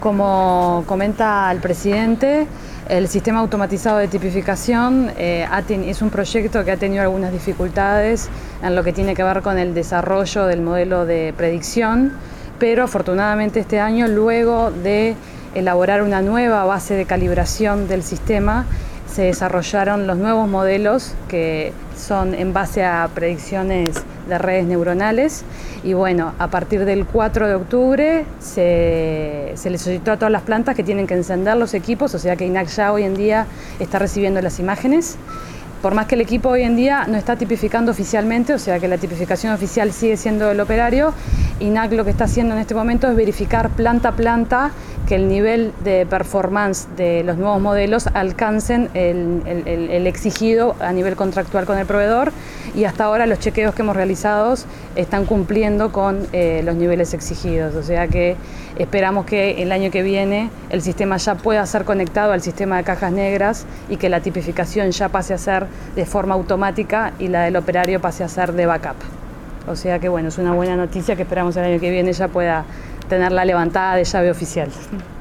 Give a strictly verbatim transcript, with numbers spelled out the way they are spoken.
Como comenta el presidente, el sistema automatizado de tipificación eh, es un proyecto que ha tenido algunas dificultades en lo que tiene que ver con el desarrollo del modelo de predicción, pero afortunadamente este año, luego de elaborar una nueva base de calibración del sistema, se desarrollaron los nuevos modelos que son en base a predicciones de redes neuronales y bueno, a partir del cuatro de octubre se, se les solicitó a todas las plantas que tienen que encender los equipos, o sea que I N A C ya hoy en día está recibiendo las imágenes. Por más que el equipo hoy en día no está tipificando oficialmente, o sea que la tipificación oficial sigue siendo el operario, I N A C lo que está haciendo en este momento es verificar planta a planta que el nivel de performance de los nuevos modelos alcancen el, el, el exigido a nivel contractual con el proveedor, y hasta ahora los chequeos que hemos realizado están cumpliendo con eh, los niveles exigidos, o sea que esperamos que el año que viene el sistema ya pueda ser conectado al sistema de cajas negras y que la tipificación ya pase a ser de forma automática y la del operario pase a ser de backup. O sea que bueno, es una buena noticia que esperamos el año que viene ya pueda tener la levantada de llave oficial.